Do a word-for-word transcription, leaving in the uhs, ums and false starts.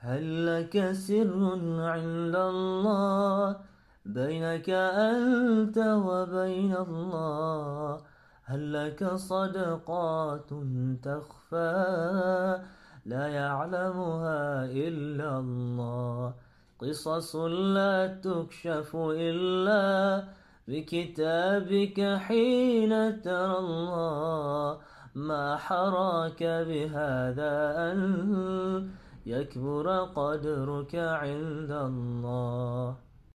هل لك سر عند الله بينك أنت وبين الله؟ هل لك صدقات تخفى لا يعلمها إلا الله؟ قصص لا تكشف إلا بكتابك حين ترى الله. ما حراك بهذا أن يكبر قدرك عند الله؟